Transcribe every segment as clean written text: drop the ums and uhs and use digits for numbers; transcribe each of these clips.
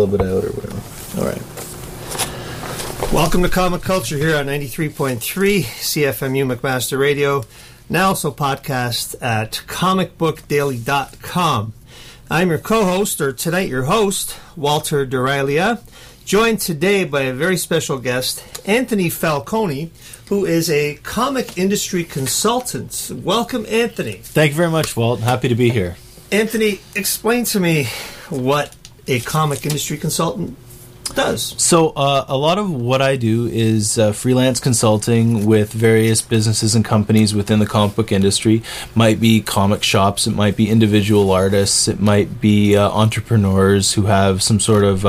little bit out or whatever. All right. Welcome to Comic Culture here on 93.3 CFMU McMaster Radio. Now also podcast at comicbookdaily.com. I'm your co-host, or tonight your host, Walter Durilia, joined today by a very special guest, Anthony Falcone, who is a comic industry consultant. Welcome, Anthony. Thank you very much, Walt. Happy to be here. Anthony, explain to me what a comic industry consultant does. So a lot of what I do is freelance consulting with various businesses and companies within the comic book industry. Might be comic shops, it might be individual artists, it might be entrepreneurs who have some sort of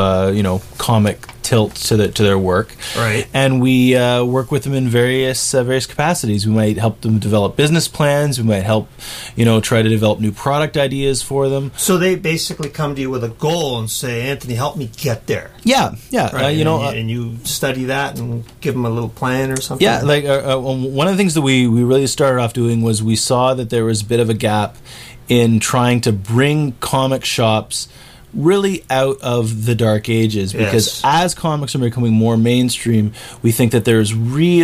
comic tilt to their work. Right. And we work with them in various capacities. We might help them develop business plans. We might help try to develop new product ideas for them. So they basically come to you with a goal and say, Anthony, help me get there. Yeah. Right. And you study that and give them a little plan or something? Yeah, like one of the things that we really started off doing was we saw that there was a bit of a gap in trying to bring comic shops really out of the dark ages, because as comics are becoming more mainstream, we think that there's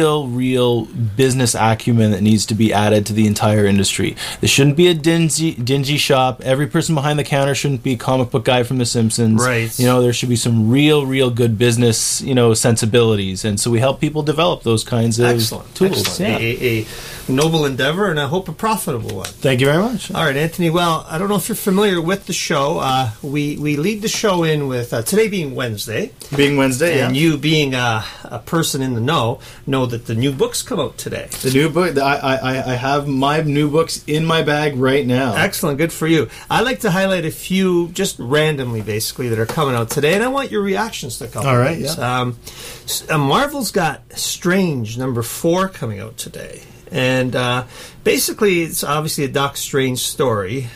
real business acumen that needs to be added to the entire industry. This shouldn't be a dingy shop. Every person behind the counter shouldn't be a comic book guy from The Simpsons. Right. There should be some real good business, sensibilities, and so we help people develop those kinds of tools. Excellent. Yeah. A noble endeavor, and I hope a profitable one. Thank you very much. All right, Anthony. Well, I don't know if you're familiar with the show. We lead the show in with today being Wednesday. And you being a person in the know that the new books come out today. The new book, I have my new books in my bag right now. Excellent, good for you. I like to highlight a few just randomly, basically, that are coming out today, and I want your reactions to a couple All right, of these. yeah. Marvel's got Strange #4 coming out today. And basically, it's obviously a Doc Strange story.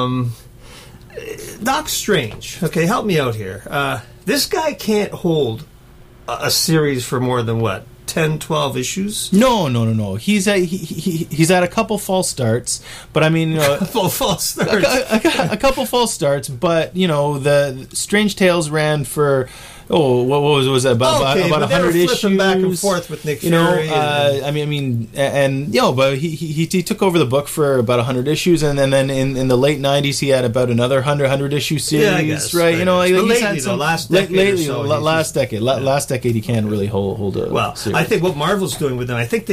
Doc Strange, okay, help me out here. This guy can't hold a series for more than, 10, 12 issues? No. He's had a couple false starts, but I mean, a couple false starts. a couple false starts, but the Strange Tales ran for. Oh, what was that? About 100 issues. Back and forth with Nick Fury. But he took over the book for about 100 issues, and then in the late 90s he had about another 100 issue series. Yeah, I guess, right? Last decade he can't really hold a. Well, series. I think what Marvel's doing with them, I think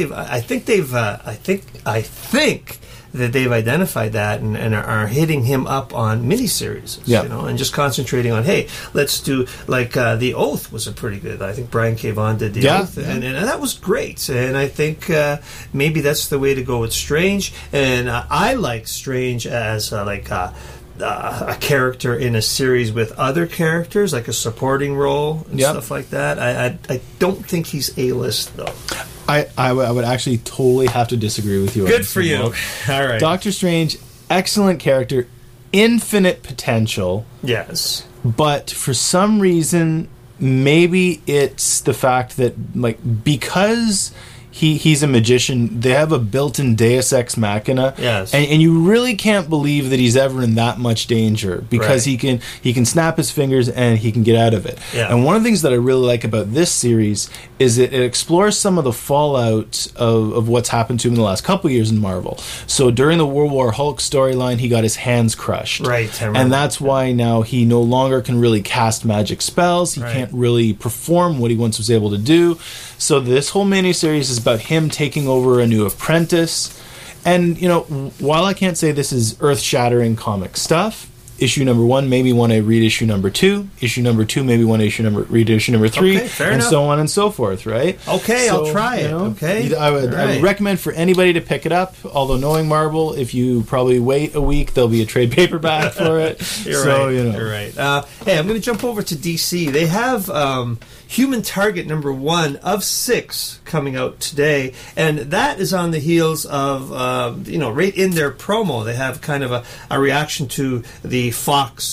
that they've identified that and are hitting him up on miniseries, and just concentrating on, hey, let's do, like, The Oath was a pretty good, I think Brian K. Vaughan did The Oath, and that was great, and I think maybe that's the way to go with Strange, and I like Strange as, a character in a series with other characters, like a supporting role and stuff like that. I don't think he's A-list, though. I would actually totally have to disagree with you. Good for you. All right. Doctor Strange, excellent character, infinite potential. Yes. But for some reason, maybe it's the fact that, because he's a magician, they have a built-in Deus Ex Machina. Yes. And you really can't believe that he's ever in that much danger, because he can snap his fingers and he can get out of it. Yeah. And one of the things that I really like about this series is that it explores some of the fallout of what's happened to him in the last couple of years in Marvel. So during the World War Hulk storyline, he got his hands crushed. Right. And that's why now he no longer can really cast magic spells. He can't really perform what he once was able to do. So this whole miniseries is about him taking over a new apprentice. And, while I can't say this is earth-shattering comic stuff, issue number 1, maybe want to read issue number 2. Issue number 2, maybe want to read issue number 3, okay, fair and enough. So on and so forth, right? Okay, so, I'll try it, okay? I would recommend for anybody to pick it up, although knowing Marvel, if you probably wait a week, there'll be a trade paperback for it. You're right. Hey, I'm going to jump over to DC. They have Human Target #1 of 6 coming out today, and that is on the heels of, right in their promo, they have kind of a reaction to the Fox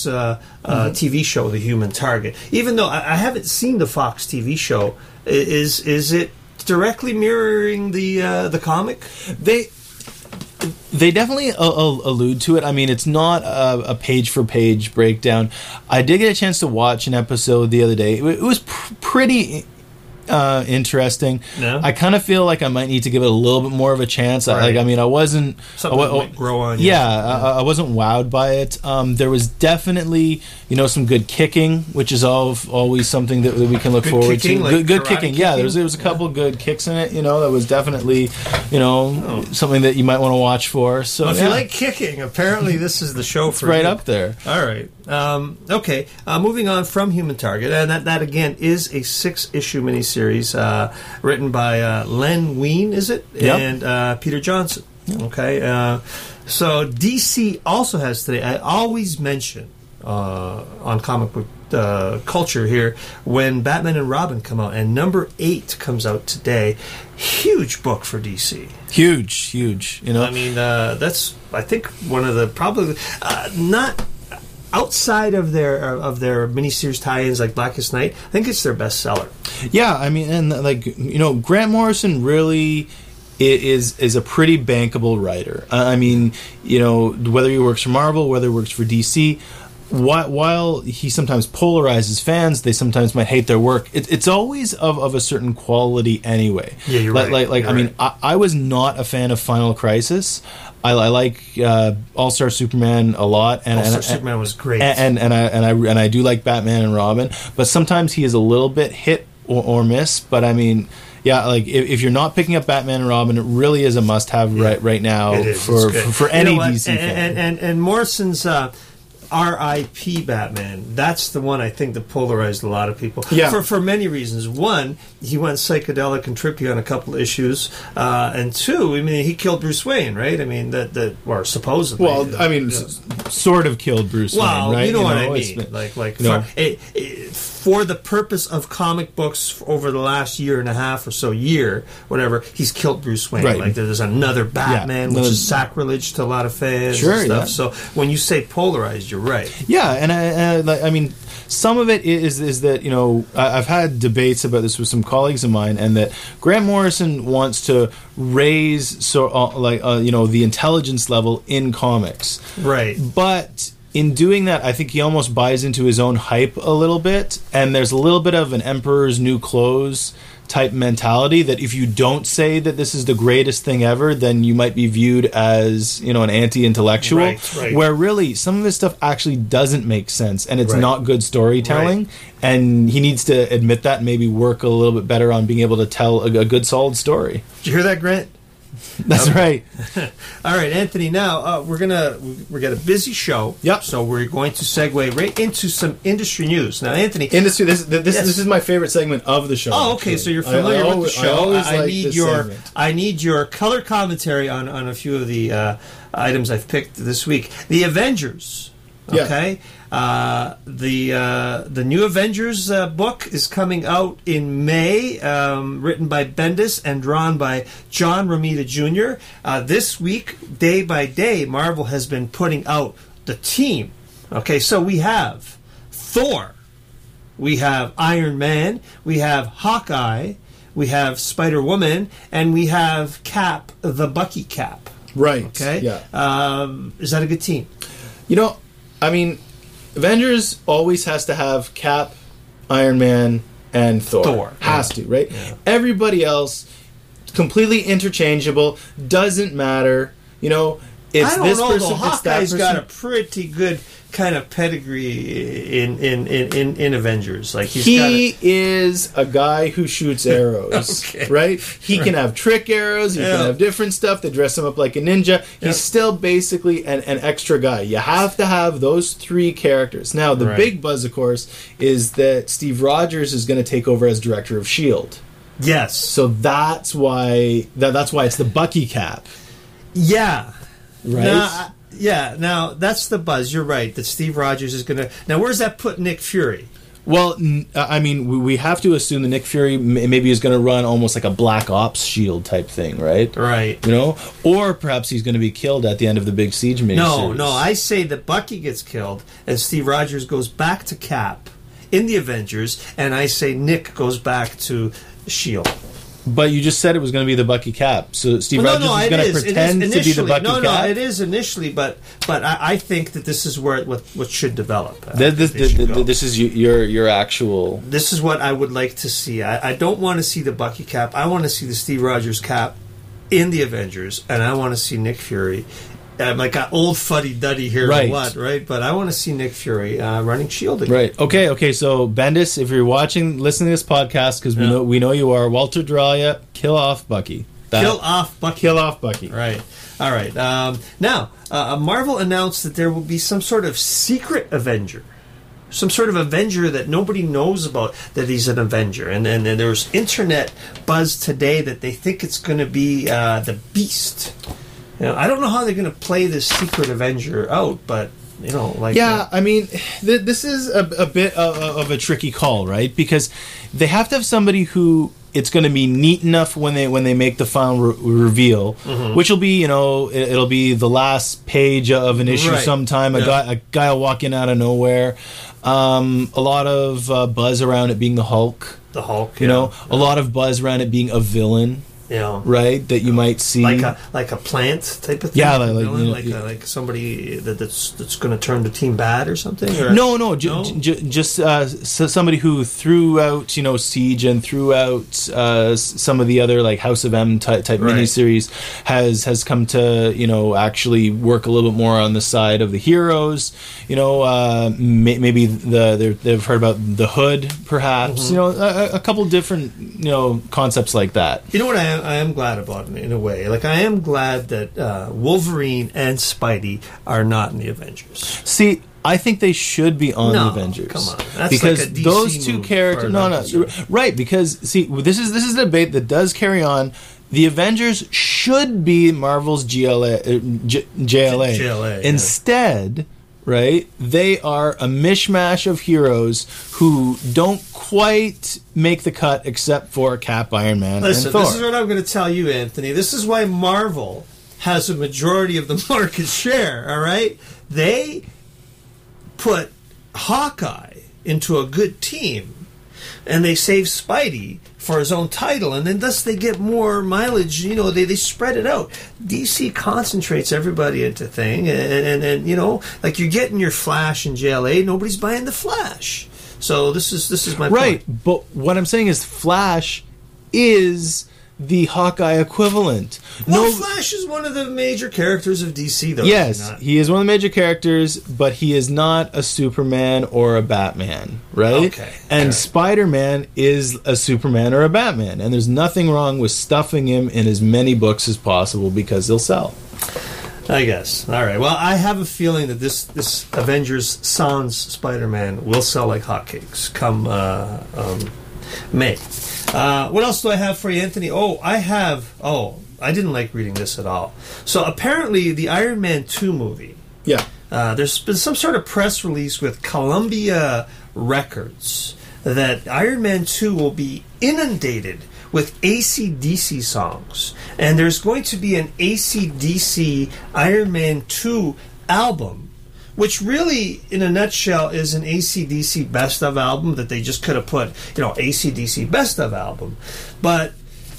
TV show, The Human Target. Even though I haven't seen the Fox TV show, is it directly mirroring the comic? They definitely allude to it. I mean, it's not a page-for-page breakdown. I did get a chance to watch an episode the other day. It was pretty interesting. No? I kind of feel like I might need to give it a little bit more of a chance. Right. I wasn't... Something might grow on you. Yeah, I wasn't wowed by it. There was definitely, some good kicking, which is always something that we can look good forward kicking, to. like good kicking. kicking. Yeah, there was a couple good kicks in it. That was definitely, something that you might want to watch for. So if you like kicking, apparently this is the show for right you. up there. All right. Okay. Moving on from Human Target, and that again is a 6-issue miniseries written by Len Wein, is it? Yep. And Peter Johnson. Yep. Okay. So DC also has today. I always mention on comic book culture here when Batman and Robin come out, and number 8 comes out today. Huge book for DC. Huge. I mean, that's I think one of the probably not. Outside of their miniseries tie-ins like Blackest Night, I think it's their bestseller. Yeah, I mean, and Grant Morrison really is a pretty bankable writer. I mean, whether he works for Marvel, whether he works for DC, while he sometimes polarizes fans, they sometimes might hate their work. It's always of a certain quality anyway. Yeah, you're right. I mean, I was not a fan of Final Crisis. I like All-Star Superman a lot, and All-Star Superman was great, and I do like Batman and Robin, but sometimes he is a little bit hit or miss. But I mean, yeah, like if you're not picking up Batman and Robin, it really is a must-have right now for any DC fan. And Morrison's R.I.P. Batman, that's the one I think that polarized a lot of people. Yeah. For many reasons. One, he went psychedelic and trippy on a couple of issues. And two, I mean, he killed Bruce Wayne, right? I mean, or supposedly. Well, I mean, sort of killed Bruce Wayne, right? Well, you know what I mean. For the purpose of comic books over the last year and a half or so, whatever, he's killed Bruce Wayne. Right. Like there's another Batman, which is sacrilege to a lot of fans and stuff. Yeah. So when you say polarized, you're right. Yeah, and I mean, some of it is that, I've had debates about this with some colleagues of mine, and that Grant Morrison wants to raise the intelligence level in comics. Right. But in doing that, I think he almost buys into his own hype a little bit, and there's a little bit of an Emperor's New Clothes type mentality that if you don't say that this is the greatest thing ever, then you might be viewed as, an anti-intellectual. Right. Where really, some of his stuff actually doesn't make sense, and it's not good storytelling, and he needs to admit that and maybe work a little bit better on being able to tell a good, solid story. Did you hear that, Grant? That's right. All right, Anthony. Now we got a busy show. Yep. So we're going to segue right into some industry news. Now, Anthony, industry. This is my favorite segment of the show. Oh, okay. Actually. So you're familiar with the show. I need your color commentary on a few of the items I've picked this week. The Avengers. Okay. The new Avengers book is coming out in May, written by Bendis and drawn by John Romita Jr. This week, day by day, Marvel has been putting out the team. Okay, so we have Thor, we have Iron Man, we have Hawkeye, we have Spider-Woman, and we have Cap, the Bucky Cap. Right. Okay. Yeah. Is that a good team? I mean, Avengers always has to have Cap, Iron Man, and Thor. Has to, right? Yeah. Everybody else, completely interchangeable, doesn't matter. It's I don't this know, person, though. it's that Hawkeye's person. got a pretty good kind of pedigree in Avengers. Like he is a guy who shoots arrows, Okay. right? He can have trick arrows. He can have different stuff. They dress him up like a ninja. He's still basically an extra guy. You have to have those 3 characters. Now, the big buzz, of course, is that Steve Rogers is going to take over as director of S.H.I.E.L.D. Yes. So that's why it's the Bucky Cap. Yeah. Right? Now that's the buzz. You're right, that Steve Rogers is going to... Now, where's that put Nick Fury? Well, I mean, we have to assume that Nick Fury maybe is going to run almost like a Black Ops S.H.I.E.L.D. type thing, right? Right. Or perhaps he's going to be killed at the end of the big Siege miniseries. No, I say that Bucky gets killed and Steve Rogers goes back to Cap in the Avengers, and I say Nick goes back to S.H.I.E.L.D. But you just said it was going to be the Bucky Cap. So Steve Rogers is going to pretend to be the Bucky Cap? No, it is initially, but I think that this is where what should develop. This is your actual... This is what I would like to see. I don't want to see the Bucky Cap. I want to see the Steve Rogers Cap in the Avengers, and I want to see Nick Fury. I'm like an old fuddy-duddy here, right? But I want to see Nick Fury running S.H.I.E.L.D. again. Right. Okay. So Bendis, if you're listening to this podcast, because we know you are, Walter Duralia, kill off Bucky. Kill off Bucky. Right. All right. Now, Marvel announced that there will be some sort of secret Avenger. Some sort of Avenger that nobody knows about, that he's an Avenger. And there's internet buzz today that they think it's going to be the Beast. I don't know how they're going to play this secret Avenger out, but I mean, this is a bit of a tricky call, right? Because they have to have somebody who it's going to be neat enough when they make the final reveal, which will be it'll be the last page of an issue sometime. A guy will walk in out of nowhere. A lot of buzz around it being the Hulk. A lot of buzz around it being a villain. Right, that you might see like a plant type of thing. Yeah, like somebody that's going to turn the team bad or something. Or? No, just somebody who throughout Siege and throughout some of the other like House of M type miniseries has come to actually work a little bit more on the side of the heroes. Maybe they've heard about the Hood, perhaps. A couple different concepts like that. You know what I am glad about in a way. Like, I am glad that Wolverine and Spidey are not in the Avengers. See, I think they should be on the Avengers. Come on, that's because like a DC those two characters. Right? Because this is a debate that does carry on. The Avengers should be Marvel's JLA. Instead. Right? They are a mishmash of heroes who don't quite make the cut except for Cap, Iron Man, and Thor. This is what I'm going to tell you, Anthony. This is why Marvel has a majority of the market share, all right? They put Hawkeye into a good team, and they save Spidey for his own title, and then thus they get more mileage. They spread it out. DC concentrates everybody into thing, and like you're getting your Flash and JLA. Nobody's buying the Flash. So this is my point. Right, but what I'm saying is Flash is the Hawkeye equivalent. Flash is one of the major characters of DC, though. Yes, he is one of the major characters, but he is not a Superman or a Batman, right? Okay. And Spider-Man is a Superman or a Batman, and there's nothing wrong with stuffing him in as many books as possible because they'll sell. I guess. All right. Well, I have a feeling that this Avengers Sans Spider-Man will sell like hotcakes come May. What else do I have for you, Anthony? I didn't like reading this at all. So apparently the Iron Man 2 movie. Yeah. There's been some sort of press release with Columbia Records that Iron Man 2 will be inundated with AC/DC songs. And there's going to be an AC/DC Iron Man 2 album, which really, in a nutshell, is an AC/DC best of album that they just could have put, AC/DC best of album. But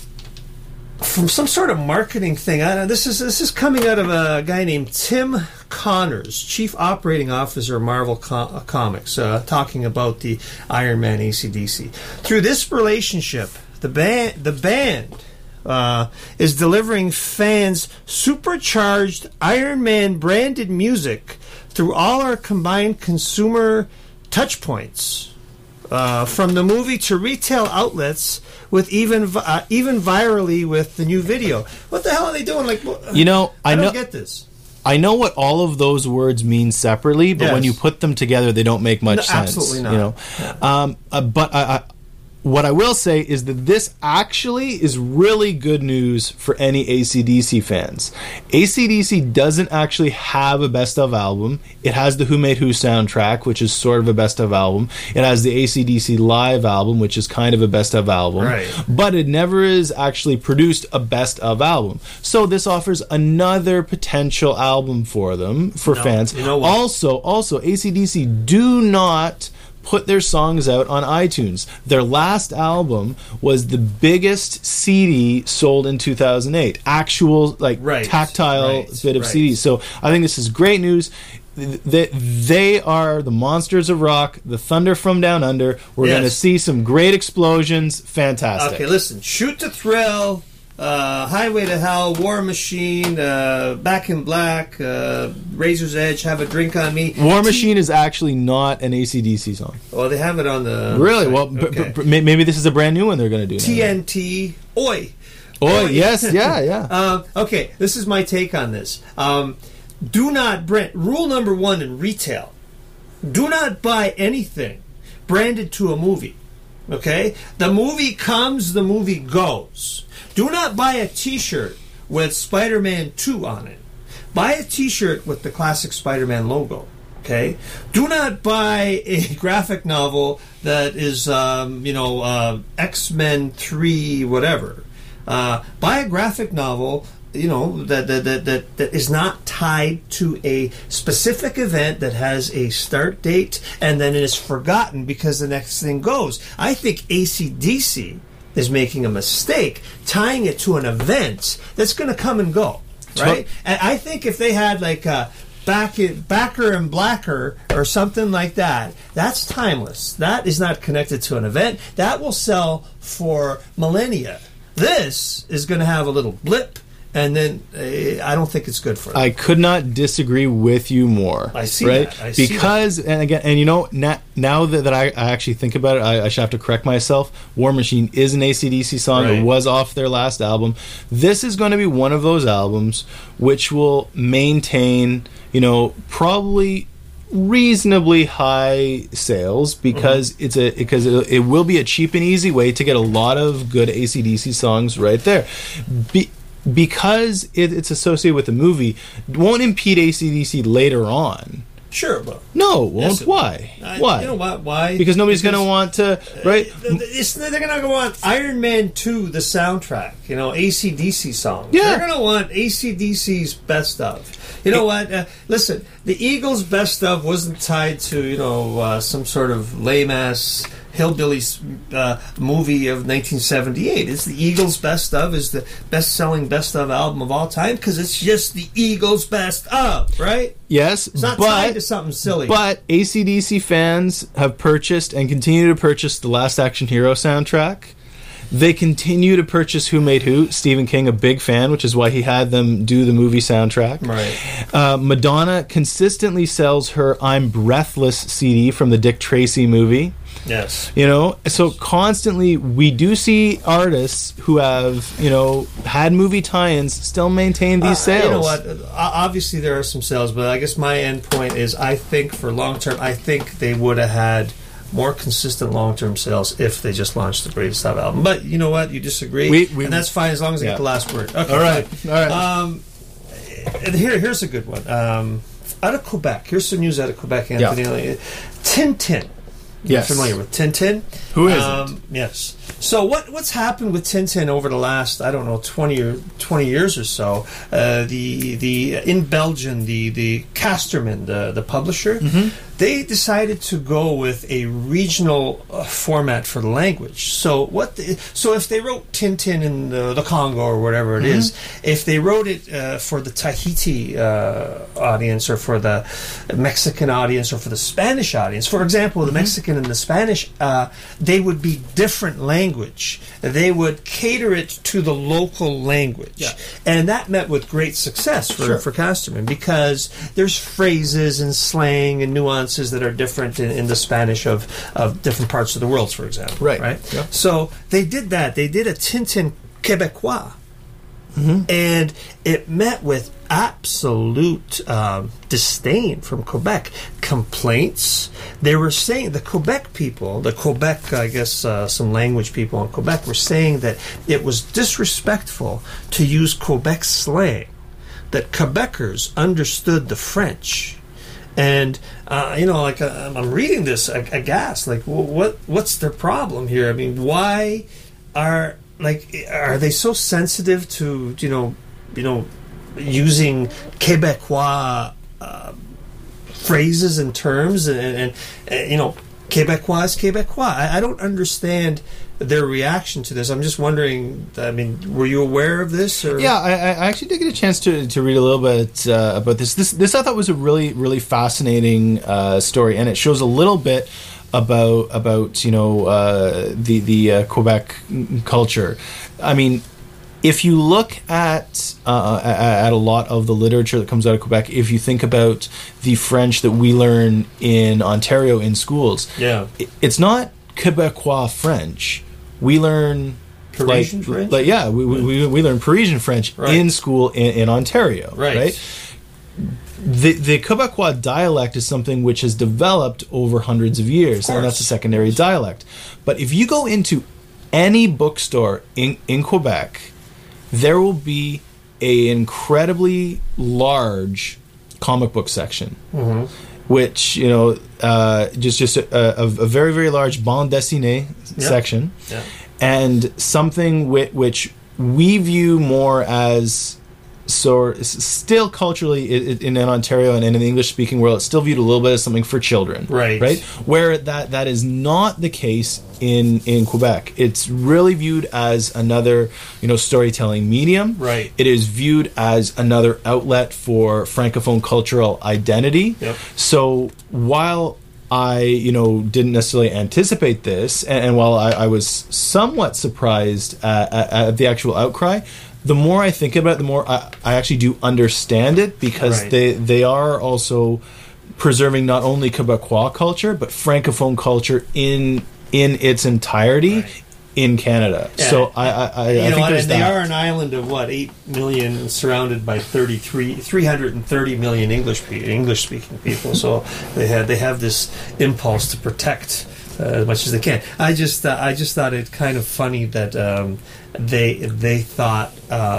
from some sort of marketing thing, this is coming out of a guy named Tim Connors, Chief Operating Officer of Marvel Comics, talking about the Iron Man AC/DC. Through this relationship, the band is delivering fans supercharged Iron Man branded music through all our combined consumer touch points, from the movie to retail outlets, with even virally with the new video. What the hell are they doing? Like, I don't get this. I know what all of those words mean separately, but when you put them together, they don't make much sense. Absolutely not. But what I will say is that this actually is really good news for any AC/DC fans. AC/DC doesn't actually have a best of album. It has the Who Made Who soundtrack, which is sort of a best of album. It has the AC/DC live album, which is kind of a best of album. Right. But it never is actually produced a best of album. So this offers another potential album for them, for fans. You know what? Also, AC/DC do not put their songs out on iTunes. Their last album was the biggest CD sold in 2008. Actual, tactile bit of CDs. So I think this is great news. They are the monsters of rock, the thunder from down under. We're going to see some great explosions. Fantastic. Okay, listen. Shoot to Thrill, Highway to Hell, War Machine, Back in Black, Razor's Edge, Have a Drink on Me. War Machine is actually not an AC/DC song. Well, they have it on the really site. Well. Okay. Maybe this is a brand new one they're going to do. TNT, Oi. Oi, yes, yeah. Okay, this is my take on this. Do not brand. Rule number 1 in retail: do not buy anything branded to a movie. Okay, the movie comes, the movie goes. Do not buy a T-shirt with Spider-Man 2 on it. Buy a T-shirt with the classic Spider-Man logo. Okay, do not buy a graphic novel that is, X-Men 3, whatever. Buy a graphic novel, that is not tied to a specific event that has a start date and then it is forgotten because the next thing goes. I think AC/DC is making a mistake tying it to an event that's going to come and go, right? And I think if they had Backer and Blacker or something like that, that's timeless. That is not connected to an event. That will sell for millennia. This is going to have a little blip, and then I don't think it's good for them. I could not disagree with you more. I see right? that. I see because, that. And again, now that I actually think about it, I should have to correct myself. War Machine is an AC/DC song. Right. It was off their last album. This is going to be one of those albums which will maintain, probably reasonably high sales because it will be a cheap and easy way to get a lot of good AC/DC songs right there. Because it's associated with the movie, it won't impede AC/DC later on. Sure, but no, it won't. Yes, Why? Why? You know what? Why? Because nobody's going to want to, right? They're going to want Iron Man 2, the soundtrack. AC/DC songs. Yeah. They're going to want AC/DC's best of. You know what? Listen, the Eagles' best of wasn't tied to some sort of lame ass hillbillies movie of 1978. It's the Eagles' best of is the best-selling best of album of all time because it's just the Eagles' best of, right? Yes, it's not tied to something silly. But AC/DC fans have purchased and continue to purchase the Last Action Hero soundtrack. They continue to purchase Who Made Who. Stephen King, a big fan, which is why he had them do the movie soundtrack. Right. Madonna consistently sells her I'm Breathless CD from the Dick Tracy movie. Yes. So constantly we do see artists who have, had movie tie-ins still maintain these sales. You know what? Obviously there are some sales, but I guess my end point is I think for long term, I think they would have had more consistent long-term sales if they just launched the Greatest Of album. But you know what? You disagree, and that's fine as long as I get the last word. Okay, all right. Here's a good one. Out of Quebec. Here's some news out of Quebec, Anthony. Yeah. Tintin. Yes. You're familiar with Tintin? Who isn't? Yes. So what's happened with Tintin over the last 20 years or so? The in Belgium, the Casterman, the publisher, they decided to go with a regional format for the language. So if they wrote Tintin in the Congo or whatever it is, if they wrote it for the Tahiti audience or for the Mexican audience or for the Spanish audience, for example, the Mexican and the Spanish, they would be different language. They would cater it to the local language. Yeah. And that met with great success for Casterman because there's phrases and slang and nuances that are different in the Spanish of different parts of the world, for example. Right? Yeah. So they did that. They did a Tintin Québécois. And it met with absolute disdain from Quebec. Complaints. They were saying, the Quebec people, some language people in Quebec were saying that it was disrespectful to use Quebec slang, that Quebecers understood the French. And, I'm reading this aghast. What's their problem here? I mean, why are they so sensitive to using Québécois phrases and terms and Quebecois is Quebecois. I don't understand their reaction to this. I'm just wondering, I mean, were you aware of this? Or? Yeah, I actually did get a chance to read a little bit about this. This I thought was a really, really fascinating story, and it shows a little bit about the Quebec culture. I mean, if you look at a lot of the literature that comes out of Quebec, if you think about the French that we learn in Ontario in schools, it's not Quebecois French. We learn Parisian French. We learn Parisian French in school in Ontario, right? The Quebecois dialect is something which has developed over hundreds of years, and that's a secondary dialect. But if you go into any bookstore in Quebec, there will be an incredibly large comic book section, which, just a very, very large bande dessinée section, and something which we view more as still culturally in Ontario and in the English-speaking world, it's still viewed a little bit as something for children, right? Where that is not the case in Quebec. It's really viewed as another storytelling medium. Right. It is viewed as another outlet for Francophone cultural identity. Yep. So while I didn't necessarily anticipate this, and while I was somewhat surprised at the actual outcry, the more I think about it, the more I actually do understand it, because they are also preserving not only Quebecois culture, but Francophone culture in its entirety in Canada. Yeah. So I think there's they are an island of 8 million, surrounded by 330 million English-speaking people. So they have this impulse to protect as much as they can. I just thought it kind of funny that they thought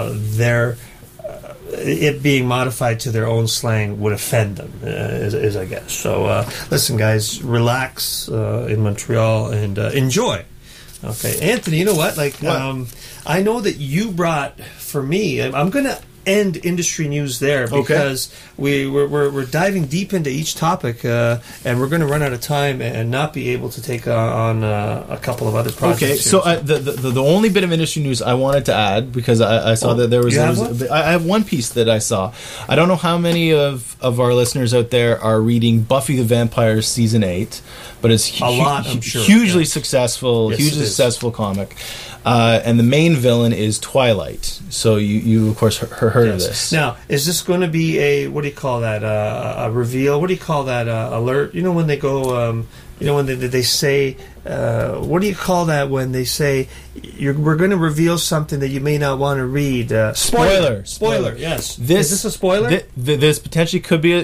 it being modified to their own slang would offend them, is I guess. So listen, guys, relax in Montreal and enjoy. Okay, Anthony, you know what? I know that you brought, for me, I'm going to end industry news there, because we're diving deep into each topic, and we're going to run out of time and not be able to take on a couple of other projects. Okay, so the only bit of industry news I wanted to add, because I saw that there was I have one piece that I saw. I don't know how many of our listeners out there are reading Buffy the Vampire season 8, but it's a lot, I'm sure. Hugely successful, successful comic. And the main villain is Twilight. So you of course heard of this. Now, is this going to be a, what do you call that, a reveal? What do you call that, alert? When they go, when they say, what do you call that when they say, we're going to reveal something that you may not want to read? Spoiler, yes. Is this a spoiler? This potentially could be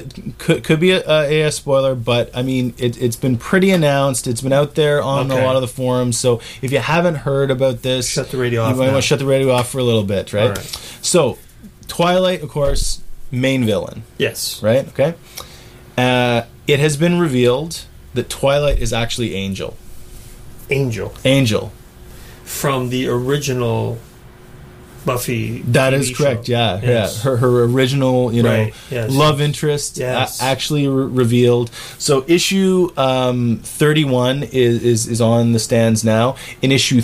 a spoiler, but I mean, it's been pretty announced. It's been out there on a lot of the forums. So if you haven't heard about this, shut the radio off. You might want to shut the radio off for a little bit, right? All right. So Twilight, of course, main villain. Yes. Right? Okay. It has been revealed that Twilight is actually Angel. Angel. From the original Buffy. That is correct. Yeah, yes. Yeah. Her original, love interest actually revealed. So issue 31 is on the stands now. In issue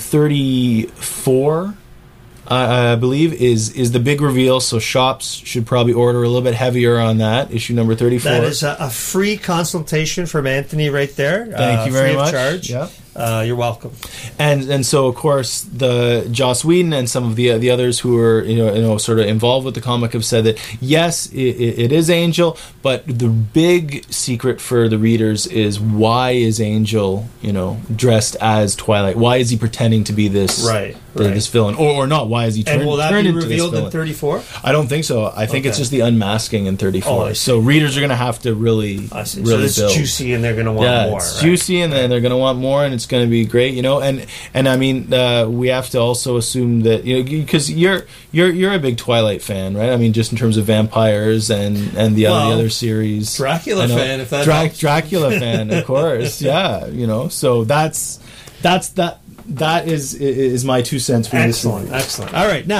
34, I believe, is the big reveal. So shops should probably order a little bit heavier on that. Issue number 34. That is a free consultation from Anthony right there. Thank you very much. Free of charge. Yeah. You're welcome. And so of course the Joss Whedon and some of the others who are sort of involved with the comic have said that yes, it is Angel, but the big secret for the readers is, why is Angel dressed as Twilight? Why is he pretending to be this this villain, or not? Why is he turned into this villain? And will that be revealed in 34? I don't think so. I think it's just the unmasking in 34. So readers are going to have to really so it's build. Juicy, and they're going to want more. It's juicy, and they're going to want more, and it's going to be great, and I mean, we have to also assume that because you're a big Twilight fan, right? I mean, just in terms of vampires and the other series, Dracula fan, if that helps. Dracula fan, of course, yeah, so that is my 2 cents for Excellent. All right, now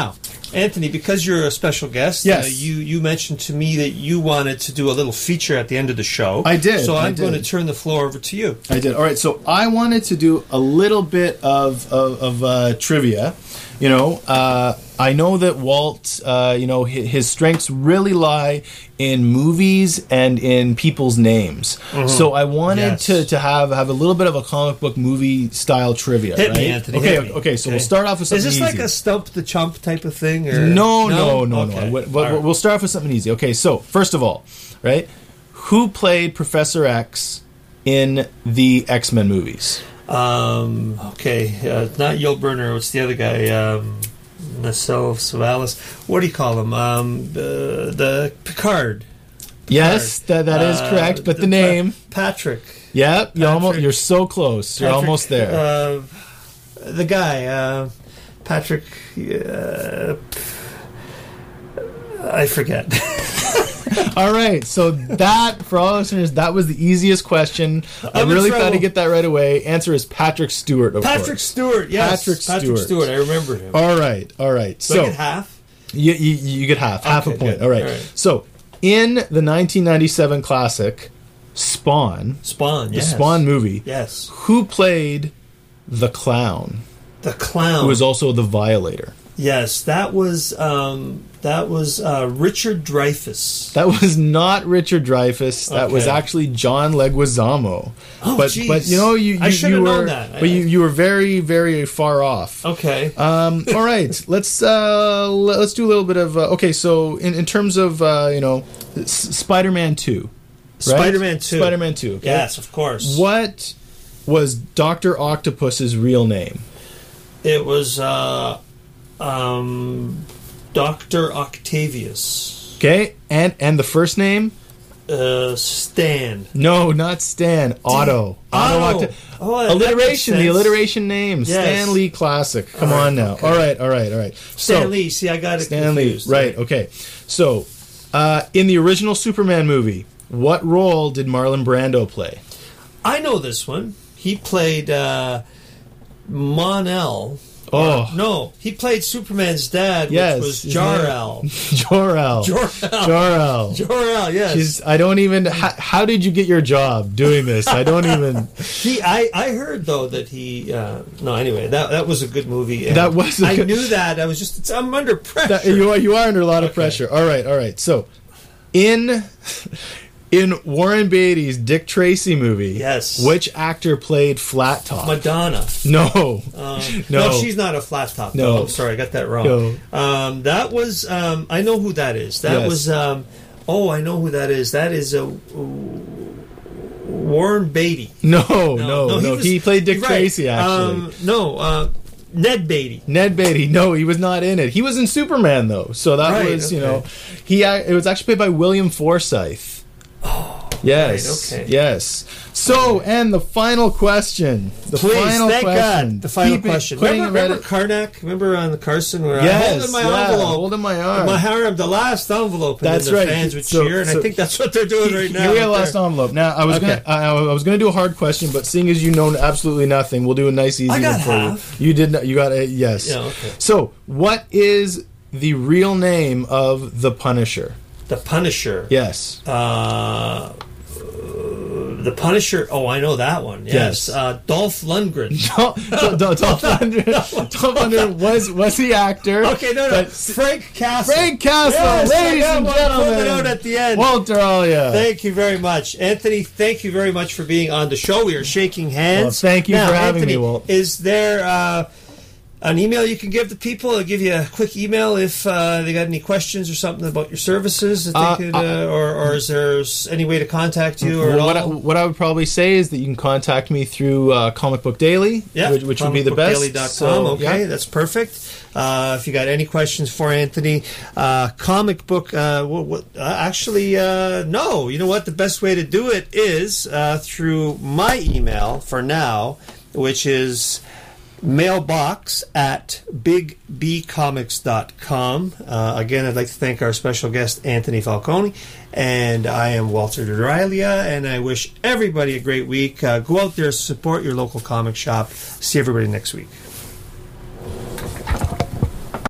Anthony, because you're a special guest, yes. You mentioned to me that you wanted to do a little feature at the end of the show. I did. So I'm going to turn the floor over to you. I did. All right. So I wanted to do a little bit of trivia. You know, I know that Walt, his strengths really lie in movies and in people's names. Mm-hmm. So I wanted to have a little bit of a comic book movie style trivia. Hit me, Anthony. Okay. So we'll start off with something easy. Is this like a Stump the Chump type of thing? Or? No. Okay. We'll start off with something easy. Okay. So first of all, right, who played Professor X in the X-Men movies? Not Yul Brynner. What's the other guy? Marcel Savalas. What do you call him? The Picard. Yes, that is correct. But the name Patrick. Yep, you're so close. You're almost there. The guy, Patrick. I forget. All right, so that, for all listeners, that was the easiest question. I really thought to get that right away. Answer is Patrick Stewart, of course. Patrick Stewart, yes. Patrick Stewart, I remember him. All right. So I get half? You get half a point. Good. All right. So, in the 1997 classic, Spawn, the Spawn movie, yes, who played the clown? The clown. Who was also the Violator. Yes, that was Richard Dreyfuss. That was not Richard Dreyfuss. That was actually John Leguizamo. Oh, but you know, I should have known that. But you were very, very far off. Okay. All right. Let's do a little bit of so in terms of Spider-Man 2. Right? Spider-Man 2. Spider-Man 2. Okay? Yes, of course. What was Dr. Octopus's real name? It was Dr. Octavius. Okay, and the first name? Stan. No, not Stan. Otto. Alliteration. The alliteration name. Yes. Stan Lee Classic. Come on now. Okay. All right. Stan Lee. See, I got it Stan confused. Lee. Right. Okay. So, in the original Superman movie, what role did Marlon Brando play? I know this one. He played Mon-El. Oh. No, he played Superman's dad, which was Jor-El. Jor-El, yes. I don't even... How did you get your job doing this? I don't even... I heard, though, that he... anyway, that was a good movie. That was I knew that. I'm under pressure. You are under a lot of pressure. All right. So, in Warren Beatty's Dick Tracy movie, yes, which actor played Flat Top? Madonna. No, she's not a Flat Top. No, I'm sorry, I got that wrong. No. That was I know who that is. That was I know who that is. That is Warren Beatty. No. He played Dick Tracy, actually. Ned Beatty. No, he was not in it. He was in Superman, though. So that was, it was actually played by William Forsythe. Oh, yes. Right, okay. Yes. So, and the final question. Thank God. The final question. Remember Karnak? Remember on the Carson where I holding my envelope? Holding my arm. My arm, the last envelope. That's and right. The fans would cheer, and I think that's what they're doing right now. Here we have the last envelope. Now, I was going to do a hard question, but seeing as you know absolutely nothing, we'll do a nice, easy one for you. I got half. You did not. You got a yes. Yeah, okay. So, what is the real name of the Punisher? The Punisher. Yes. The Punisher. Oh, I know that one. Yes. Dolph Lundgren. Dolph Lundgren was the actor. Okay, no. Frank Castle. Yes, ladies and gentlemen. Put it out at the end. Walter Alia. Thank you very much, Anthony. Thank you very much for being on the show. We are shaking hands. Well, thank you for having me, Walt. Is there an email you can give to people? I'll give you a quick email if they got any questions or something about your services that they could, or is there any way to contact you? Or what I would probably say is that you can contact me through Comic Book Daily, which would be the best. comicbookdaily.com. Okay, that's perfect. If you got any questions for Anthony, comic book. Actually, no. You know what? The best way to do it is through my email for now, which is mailbox at bigbcomics.com. Again, I'd like to thank our special guest, Anthony Falcone, and I am Walter Duralia, and I wish everybody a great week. Go out there, support your local comic shop. See everybody next week.